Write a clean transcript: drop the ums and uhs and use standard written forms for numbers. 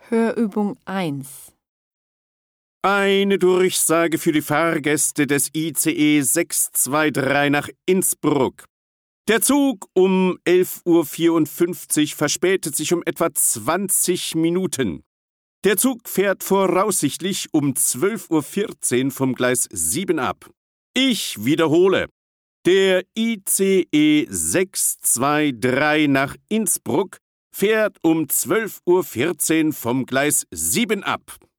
Hörübung 1. Eine Durchsage für die Fahrgäste des ICE 623 nach Innsbruck. Der Zug um 11:54 Uhr verspätet sich um etwa 20 Minuten. Der Zug fährt voraussichtlich um 12:14 Uhr vom Gleis 7 ab. Ich wiederhole. Der ICE 623 nach Innsbruck fährt um 12:14 Uhr vom Gleis 7 ab.